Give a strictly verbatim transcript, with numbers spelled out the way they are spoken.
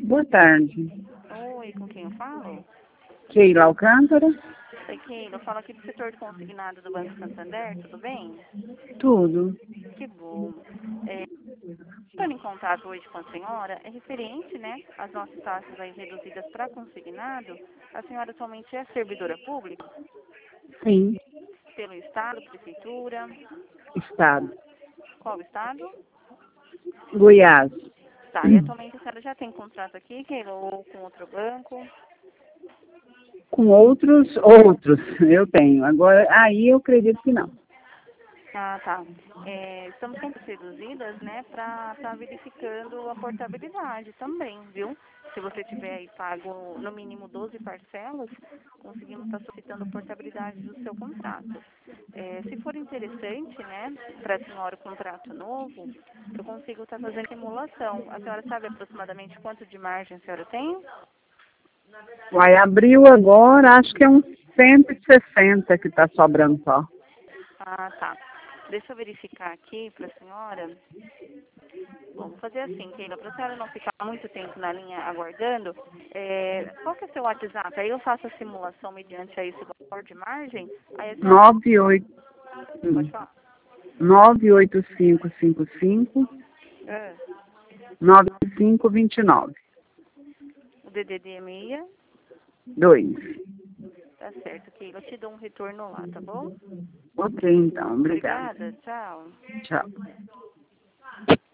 Boa tarde. Oi, com quem eu falo? Keila Alcântara? Oi, Keila, eu falo aqui do setor de consignado do Banco Santander, tudo bem? Tudo. Que bom. É, estou em contato hoje com a senhora, é referente, né, às nossas taxas aí reduzidas para consignado. A senhora atualmente é servidora pública? Sim. Pelo Estado, Prefeitura? Estado. Qual Estado? Goiás. Tá, e atualmente a senhora já tem contrato aqui, Keila, ou com outro banco? Com outros, outros eu tenho. Agora, aí eu acredito que não. Ah, tá. É, estamos sempre reduzidas, né, para estar verificando a portabilidade também, viu? Se você tiver aí pago no mínimo doze parcelas, conseguimos estar solicitando a portabilidade do seu contrato. É, se for interessante, né, para a senhora o contrato novo, eu consigo estar fazendo simulação. A senhora sabe aproximadamente quanto de margem a senhora tem? Vai abriu agora, acho que é uns cento e sessenta que está sobrando só. Ah, tá. Deixa eu verificar aqui para a senhora. Bom, vou fazer assim, Keila, para a senhora não ficar muito tempo na linha aguardando, é, qual que é o seu WhatsApp? Aí eu faço a simulação mediante a esse valor de margem, aí a senhora nove oito pode falar. nove oito cinco cinco cinco É, nove cinco dois nove. o D D D é meia, dois. tá certo, Keila, eu te dou um retorno lá, tá bom? Ok, então. Obrigada. Obrigada, tchau. Tchau.